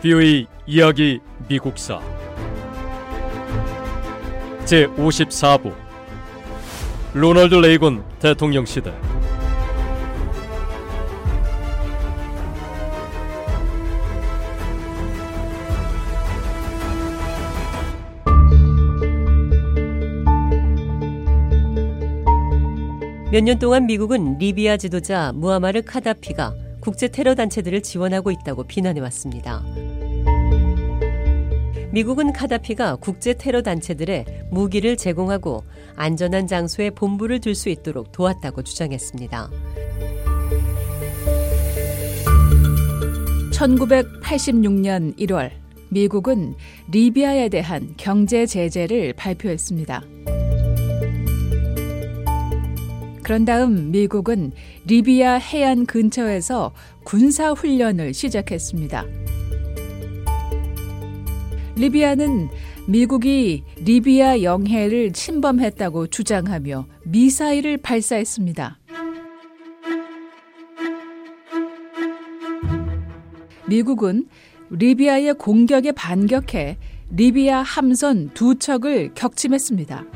BOA 이야기 미국사 제54부 로널드 레이건 대통령 시대. 몇 년 동안 미국은 리비아 지도자 무아마르 카다피가 국제 테러 단체들을 지원하고 있다고 비난해왔습니다. 미국은 카다피가 국제 테러 단체들에 무기를 제공하고 안전한 장소에 본부를 둘 수 있도록 도왔다고 주장했습니다. 1986년 1월 미국은 리비아에 대한 경제 제재를 발표했습니다. 그런 다음 미국은 리비아 해안 근처에서 군사훈련을 시작했습니다. 리비아는 미국이 리비아 영해를 침범했다고 주장하며 미사일을 발사했습니다. 미국은 리비아의 공격에 반격해 리비아 함선 2척을 격침했습니다.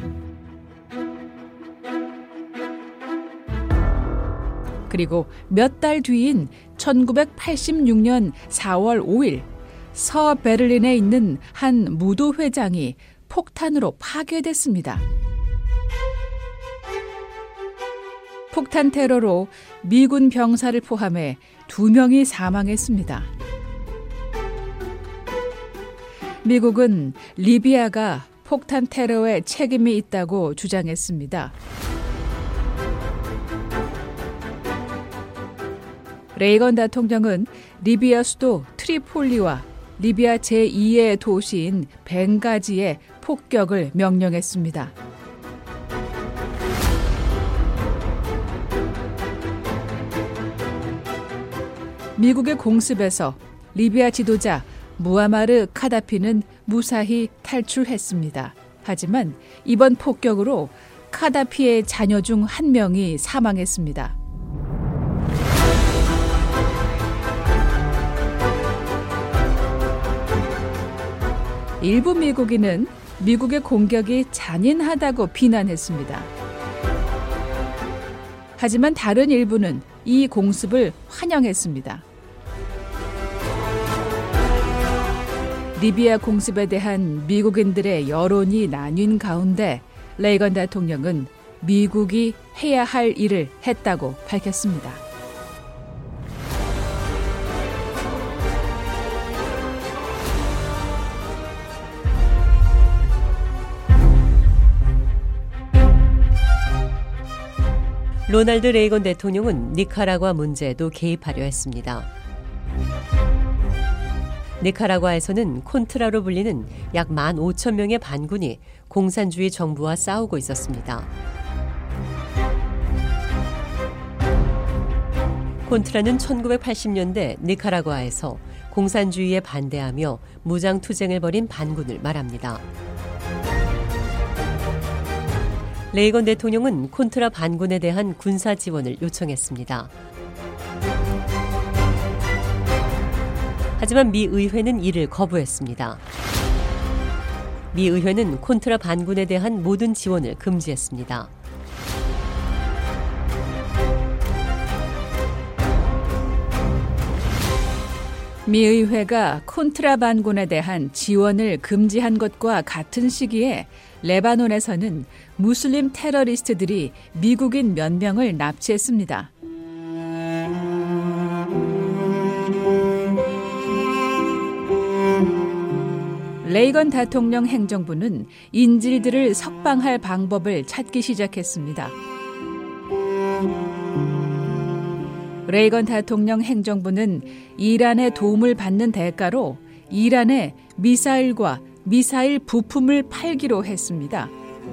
그리고 몇 달 뒤인 1986년 4월 5일 서베를린에 있는 한 무도회장이 폭탄으로 파괴됐습니다. 폭탄 테러로 미군 병사를 포함해 2명이 사망했습니다. 미국은 리비아가 폭탄 테러에 책임이 있다고 주장했습니다. 레이건 대통령은 리비아 수도 트리폴리와 리비아 제2의 도시인 벵가지에 폭격을 명령했습니다. 미국의 공습에서 리비아 지도자 무아마르 카다피는 무사히 탈출했습니다. 하지만 이번 폭격으로 카다피의 자녀 중 1명이 사망했습니다. 일부 미국인은 미국의 공격이 잔인하다고 비난했습니다. 하지만 다른 일부는 이 공습을 환영했습니다. 리비아 공습에 대한 미국인들의 여론이 나뉜 가운데 레이건 대통령은 미국이 해야 할 일을 했다고 밝혔습니다. 로널드 레이건 대통령은 니카라과 문제에도 개입하려 했습니다. 니카라과에서는 콘트라로 불리는 약 15,000명의 반군이 공산주의 정부와 싸우고 있었습니다. 콘트라는 1980년대 니카라과에서 공산주의에 반대하며 무장투쟁을 벌인 반군을 말합니다. 레이건 대통령은 콘트라 반군에 대한 군사 지원을 요청했습니다. 하지만 미 의회는 이를 거부했습니다. 미 의회는 콘트라 반군에 대한 모든 지원을 금지했습니다. 미 의회가 콘트라 반군에 대한 지원을 금지한 것과 같은 시기에 레바논에서는 무슬림 테러리스트들이 미국인 몇 명을 납치했습니다. 레이건 대통령 행정부는 인질들을 석방할 방법을 찾기 시작했습니다. 레이건 대통령 행정부는 이란의 도움을 받는 대가로 이란에 미사일과 미사일 부품을 팔기로 했습니다.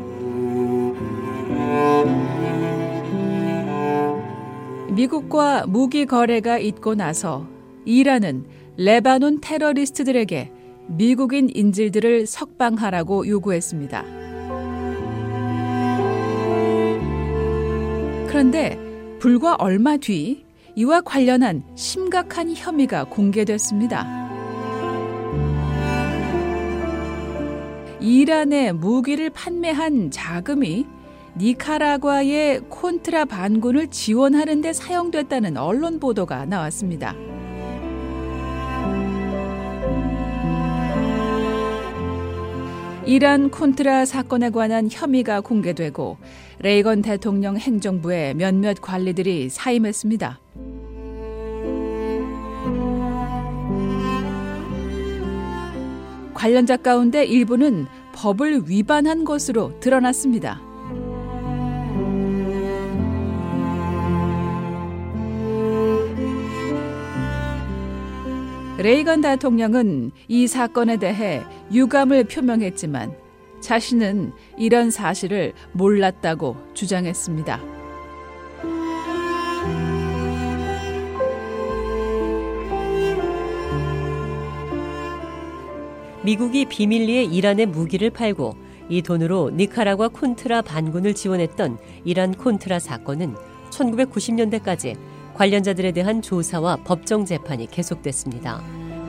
미국과 무기 거래가 있고 나서 이란은 레바논 테러리스트들에게 미국인 인질들을 석방하라고 요구했습니다. 그런데 불과 얼마 뒤 이와 관련한 심각한 혐의가 공개됐습니다. 이란에 무기를 판매한 자금이 니카라과의 콘트라 반군을 지원하는 데 사용됐다는 언론 보도가 나왔습니다. 이란 콘트라 사건에 관한 혐의가 공개되고 레이건 대통령 행정부에 몇몇 관리들이 사임했습니다. 관련자 가운데 일부는 법을 위반한 것으로 드러났습니다. 레이건 대통령은 이 사건에 대해 유감을 표명했지만 자신은 이런 사실을 몰랐다고 주장했습니다. 미국이 비밀리에 이란에 무기를 팔고 이 돈으로 니카라과 콘트라 반군을 지원했던 이란 콘트라 사건은 1990년대까지 관련자들에 대한 조사와 법정 재판이 계속됐습니다.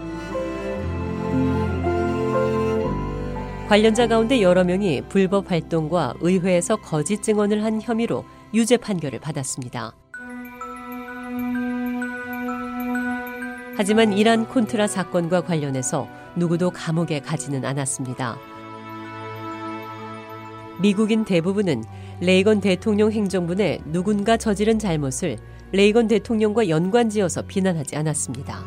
관련자 가운데 여러 명이 불법 활동과 의회에서 거짓 증언을 한 혐의로 유죄 판결을 받았습니다. 하지만 이란 콘트라 사건과 관련해서 누구도 감옥에 가지는 않았습니다. 미국인 대부분은 레이건 대통령 행정부 내 누군가 저지른 잘못을 레이건 대통령과 연관지어서 비난하지 않았습니다.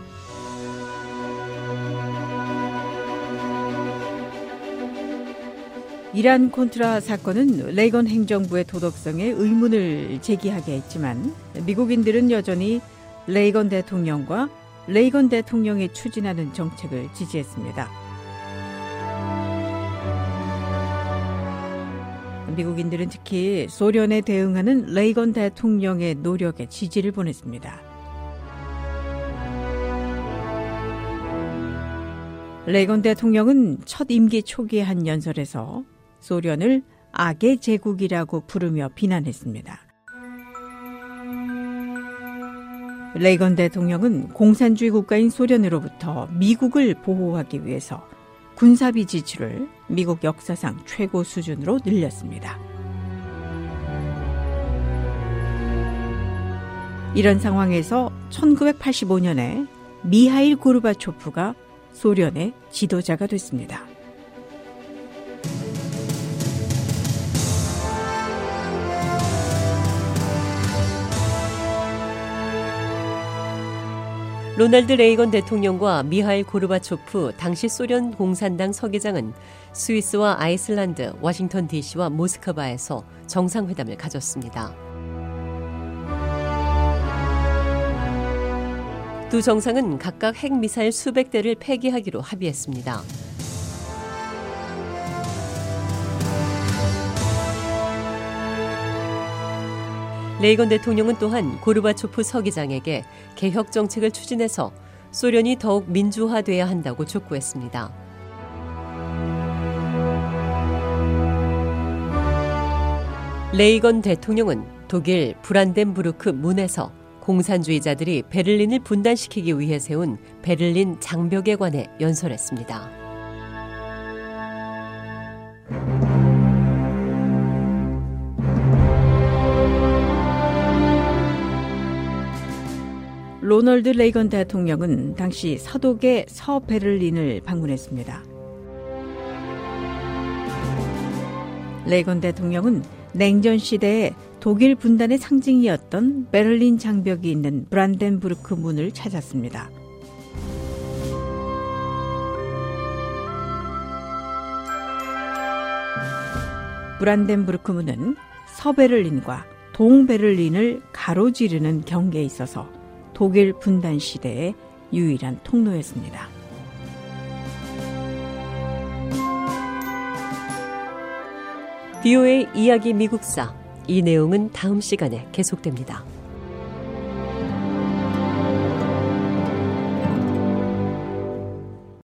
이란 콘트라 사건은 레이건 행정부의 도덕성에 의문을 제기하게 했지만 미국인들은 여전히 레이건 대통령과 레이건 대통령이 추진하는 정책을 지지했습니다. 미국인들은 특히 소련에 대응하는 레이건 대통령의 노력에 지지를 보냈습니다. 레이건 대통령은 첫 임기 초기의 한 연설에서 소련을 악의 제국이라고 부르며 비난했습니다. 레이건 대통령은 공산주의 국가인 소련으로부터 미국을 보호하기 위해서 군사비 지출을 미국 역사상 최고 수준으로 늘렸습니다. 이런 상황에서 1985년에 미하일 고르바초프가 소련의 지도자가 됐습니다. 로널드 레이건 대통령과 미하일 고르바초프 당시 소련 공산당 서기장은 스위스와 아이슬란드, 워싱턴 DC와 모스크바에서 정상회담을 가졌습니다. 두 정상은 각각 핵미사일 수백 대를 폐기하기로 합의했습니다. 레이건 대통령은 또한 고르바초프 서기장에게 개혁 정책을 추진해서 소련이 더욱 민주화돼야 한다고 촉구했습니다. 레이건 대통령은 독일 브란덴부르크 문에서 공산주의자들이 베를린을 분단시키기 위해 세운 베를린 장벽에 관해 연설했습니다. 로널드 레이건 대통령은 당시 서독의 서베를린을 방문했습니다. 레이건 대통령은 냉전 시대에 독일 분단의 상징이었던 베를린 장벽이 있는 브란덴부르크 문을 찾았습니다. 브란덴부르크 문은 서베를린과 동베를린을 가로지르는 경계에 있어서 독일 분단 시대의 유일한 통로였습니다. BOA 이야기 미국사, 이 내용은 다음 시간에 계속됩니다.